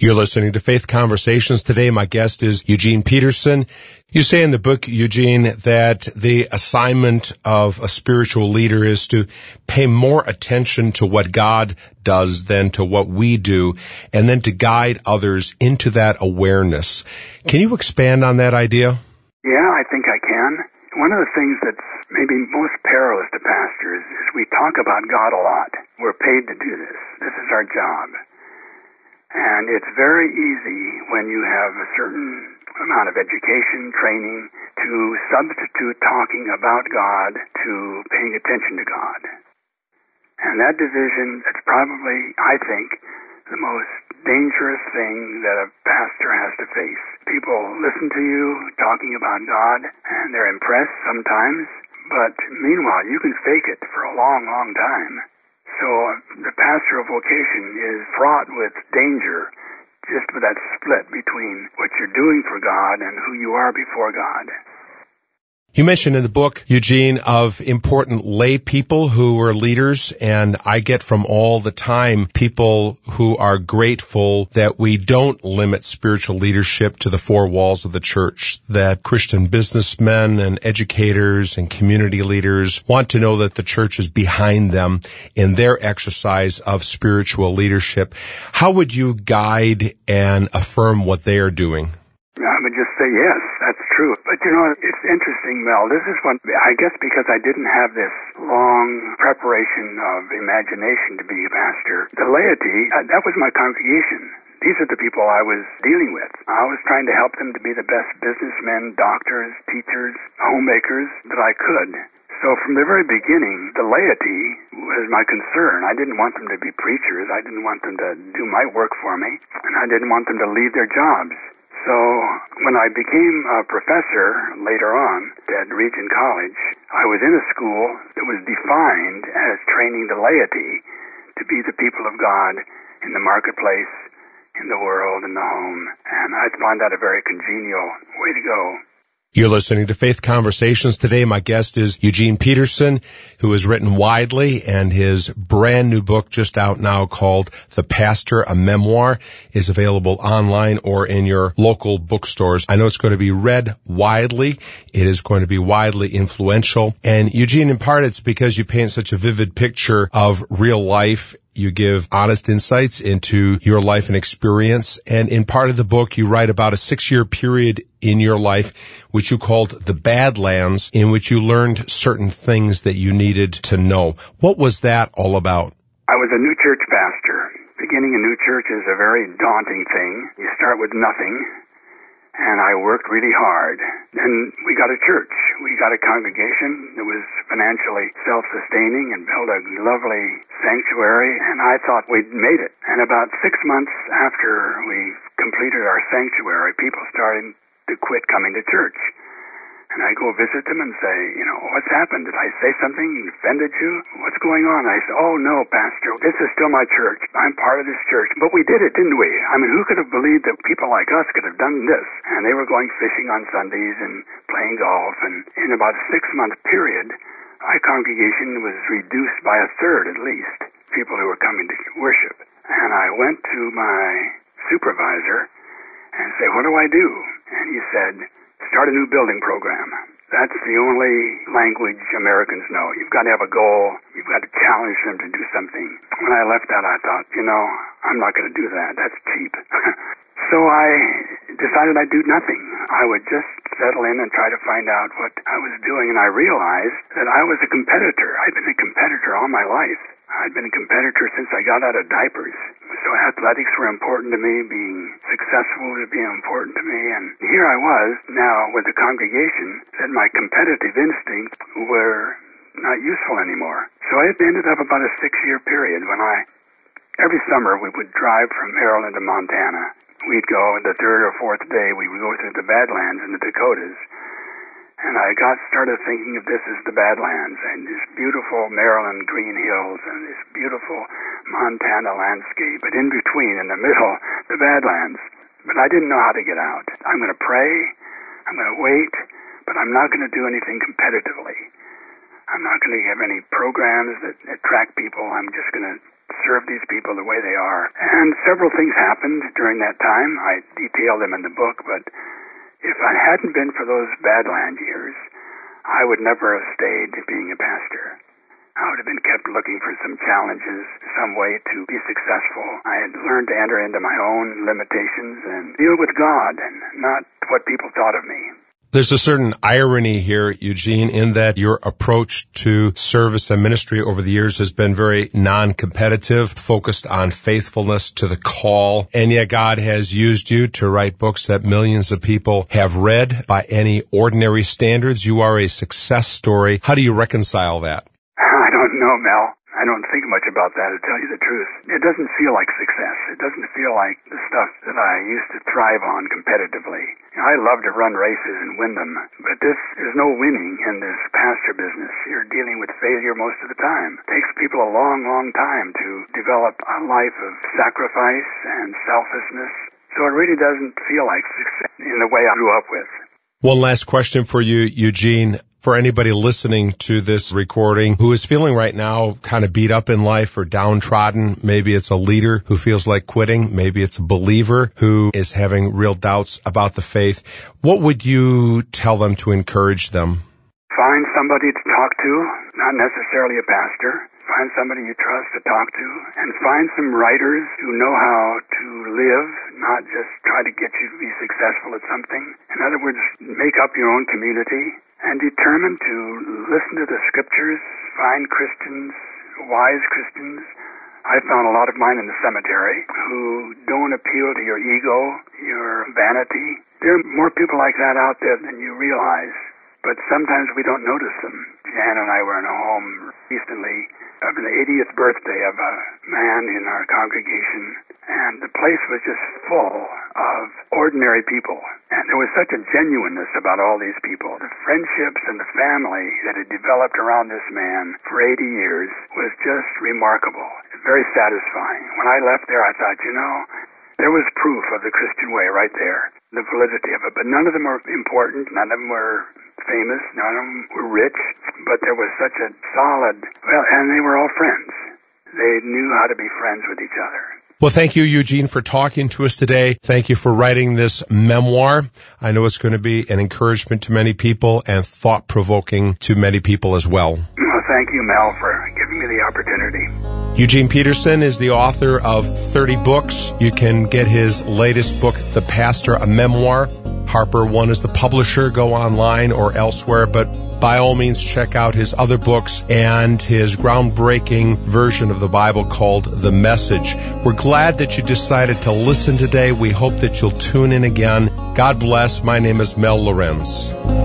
You're listening to Faith Conversations. Today, my guest is Eugene Peterson. You say in the book, Eugene, that the assignment of a spiritual leader is to pay more attention to what God does than to what we do, and then to guide others into that awareness. Can you expand on that idea? Yeah, I think I can. One of the things that's maybe most perilous to pastors is we talk about God a lot. We're paid to do this. This is our job. And it's very easy when you have a certain amount of education, training, to substitute talking about God to paying attention to God. And that division, it's probably, I think, the most dangerous thing that a pastor has to face. People listen to you talking about God, and they're impressed sometimes, but meanwhile, you can fake it for a long, long time. So the pastoral vocation is fraught with danger, just with that split between what you're doing for God and who you are before God. You mentioned in the book, Eugene, of important lay people who are leaders, and I get from all the time people who are grateful that we don't limit spiritual leadership to the four walls of the church, that Christian businessmen and educators and community leaders want to know that the church is behind them in their exercise of spiritual leadership. How would you guide and affirm what they are doing? I would just say yes, that's true. But you know, it's interesting, Mel. This is one, I guess because I didn't have this long preparation of imagination to be a pastor. The laity, that was my congregation. These are the people I was dealing with. I was trying to help them to be the best businessmen, doctors, teachers, homemakers that I could. So from the very beginning, the laity was my concern. I didn't want them to be preachers. I didn't want them to do my work for me. And I didn't want them to leave their jobs. So when I became a professor later on at Regent College, I was in a school that was defined as training the laity to be the people of God in the marketplace, in the world, in the home. And I find that a very congenial way to go. You're listening to Faith Conversations. Today, my guest is Eugene Peterson, who has written widely, and his brand new book just out now called The Pastor, a Memoir, is available online or in your local bookstores. I know it's going to be read widely. It is going to be widely influential. And Eugene, in part, it's because you paint such a vivid picture of real life. You give honest insights into your life and experience. And in part of the book, you write about a 6-year period in your life, which you called the Badlands, in which you learned certain things that you needed to know. What was that all about? I was a new church pastor. Beginning a new church is a very daunting thing. You start with nothing. And I worked really hard. Then we got a church. We got a congregation that was financially self-sustaining and built a lovely sanctuary, and I thought we'd made it. And about 6 months after we completed our sanctuary, people started to quit coming to church. And I go visit them and say, you know, what's happened? Did I say something offended you? What's going on? I said, oh, no, Pastor, this is still my church. I'm part of this church. But we did it, didn't we? I mean, who could have believed that people like us could have done this? And they were going fishing on Sundays and playing golf. And in about a 6-month period, our congregation was reduced by a third at least, people who were coming to worship. And I went to my supervisor and said, what do I do? And he said, start a new building program. That's the only language Americans know. You've got to have a goal. You've got to challenge them to do something. When I left that, I thought, you know, I'm not going to do that. That's cheap. So I decided I'd do nothing. I would just settle in and try to find out what I was doing, and I realized that I was a competitor. I'd been a competitor all my life. I'd been a competitor since I got out of diapers. So athletics were important to me. Being successful was being important to me. And here I was now with a congregation that my competitive instincts were not useful anymore. So it ended up about a 6-year period when every summer we would drive from Maryland to Montana. We'd go the third or fourth day, we would go through the Badlands in the Dakotas. And I started thinking of this as the Badlands and this beautiful Maryland green hills and this beautiful Montana landscape. But in between, in the middle, the Badlands. But I didn't know how to get out. I'm going to pray, I'm going to wait, but I'm not going to do anything competitively. I'm not going to have any programs that attract people. I'm just going to serve these people the way they are. And several things happened during that time. I detail them in the book, but if I hadn't been for those Badland years, I would never have stayed being a pastor. I would have been kept looking for some challenges, some way to be successful. I had learned to enter into my own limitations and deal with God and not what people thought of me. There's a certain irony here, Eugene, in that your approach to service and ministry over the years has been very non-competitive, focused on faithfulness to the call. And yet God has used you to write books that millions of people have read by any ordinary standards. You are a success story. How do you reconcile that? I don't know, Mel. I don't think much about that, to tell you the truth. It doesn't feel like success. It doesn't feel like the stuff that I used to thrive on competitively. I love to run races and win them, but there's no winning in this pastor business. You're dealing with failure most of the time. It takes people a long, long time to develop a life of sacrifice and selflessness. So it really doesn't feel like success in the way I grew up with. One last question for you, Eugene. For anybody listening to this recording who is feeling right now kind of beat up in life or downtrodden, maybe it's a leader who feels like quitting, maybe it's a believer who is having real doubts about the faith, what would you tell them to encourage them? Find somebody to talk to, not necessarily a pastor. Find somebody you trust to talk to, and find some writers who know how to live, not just try to get you to be successful at something. In other words, make up your own community and determine to listen to the scriptures, find Christians, wise Christians. I found a lot of mine in the cemetery who don't appeal to your ego, your vanity. There are more people like that out there than you realize, but sometimes we don't notice them. Jan and I were in a home recently of the 80th birthday of a man in our congregation, and the place was just full of ordinary people. And there was such a genuineness about all these people. The friendships and the family that had developed around this man for 80 years was just remarkable, very satisfying. When I left there, I thought, there was proof of the Christian way right there, the validity of it. But none of them were important, none of them were famous, none of them were rich, but there was such a solid, and they were all friends. They knew how to be friends with each other. Well, thank you, Eugene, for talking to us today. Thank you for writing this memoir. I know it's going to be an encouragement to many people and thought-provoking to many people as well. Well, thank you, Mel, for giving me the opportunity. Eugene Peterson is the author of 30 books. You can get his latest book, The Pastor, a Memoir. Harper One is the publisher. Go online or elsewhere, but by all means check out his other books and his groundbreaking version of the Bible called The Message. We're glad that you decided to listen today. We hope that you'll tune in again. God bless. My name is Mel Lorenz.